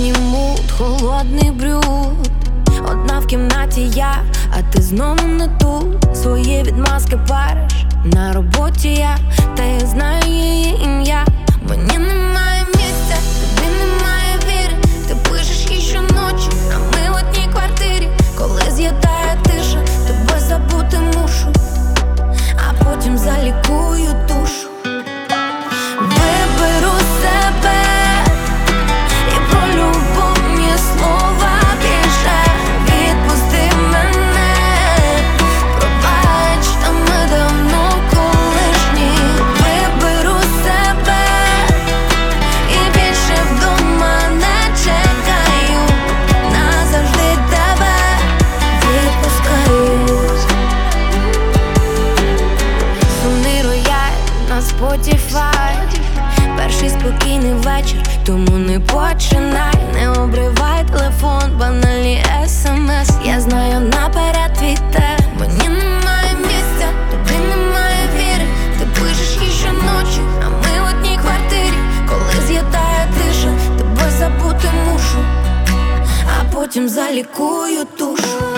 Синій мут, холодний брюд. Одна в кімнаті я, а ти знову не тут. Свої відмазки париш, на роботі я, та я знаю її ім'я. Мені немає місця, тобі немає віри. Ти пишеш їй щоночі, а ми в одній квартирі. Коли з'їдає тиша, тебе забути мушу, а потім залікую душу. Виберу себе і про любов ні слова більше. Відпусти мене, пробач, та ми давно колишні. Виберу себе і більше вдома не чекаю. Назавжди тебе відпускаю. Сумний рояль на Spotify. Перший спокійний вечір, тому не починай. Не обривай телефон, банальні смс. Я знаю наперед твій те. Мені немає місця, тобі немає віри. Ти пишеш їй щоночі, а ми в одній квартирі. Коли з'їдає тиша, тебе забути мушу, а потім залікую душу.